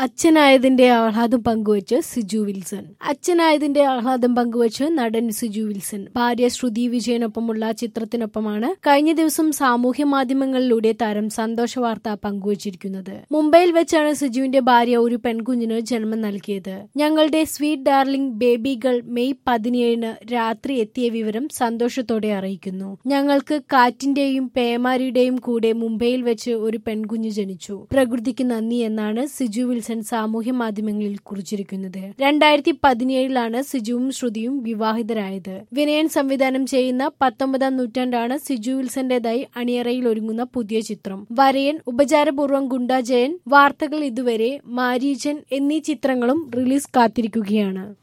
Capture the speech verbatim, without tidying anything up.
അച്ഛനായതിന്റെ ആഹ്ലാദം പങ്കുവച്ച് സിജു വിൽസൺ. അച്ഛനായതിന്റെ ആഹ്ലാദം പങ്കുവച്ച് നടൻ സിജു വിൽസൺ. ഭാര്യ ശ്രുതി വിജയനൊപ്പമുള്ള ചിത്രത്തിനൊപ്പമാണ് കഴിഞ്ഞ ദിവസം സാമൂഹ്യ മാധ്യമങ്ങളിലൂടെ താരം സന്തോഷ വാർത്ത പങ്കുവച്ചിരിക്കുന്നത്. മുംബൈയിൽ വെച്ചാണ് സിജുവിന്റെ ഭാര്യ ഒരു പെൺകുഞ്ഞിന് ജന്മം നൽകിയത്. ഞങ്ങളുടെ sweet darling baby girl May പതിനേഴിന് രാത്രി എത്തിയ വിവരം സന്തോഷത്തോടെ അറിയിക്കുന്നു. ഞങ്ങൾക്ക് കാറ്റിന്റെയും പേമാരിയുടെയും കൂടെ മുംബൈയിൽ വെച്ച് ഒരു പെൺകുഞ്ഞ് ജനിച്ചു. പ്രകൃതിക്ക് നന്ദി എന്നാണ് സിജു വിൽസൺ സാമൂഹ്യ മാധ്യമങ്ങളിൽ കുറിച്ചിരിക്കുന്നത്. രണ്ടായിരത്തി പതിനേഴിലാണ് സിജുവും ശ്രുതിയും വിവാഹിതരായത്. വിനയൻ സംവിധാനം ചെയ്യുന്ന പത്തൊമ്പതാം നൂറ്റാണ്ടാണ് സിജു വിൽസന്റേതായി അണിയറയിൽ ഒരുങ്ങുന്ന പുതിയ ചിത്രം. വരയൻ, ഉപചാരപൂർവ്വം ഗുണ്ടാ ജയൻ, വാർത്തകൾ ഇതുവരെ, മാരീചൻ എന്നീ ചിത്രങ്ങളും റിലീസ് കാത്തിരിക്കുകയാണ്.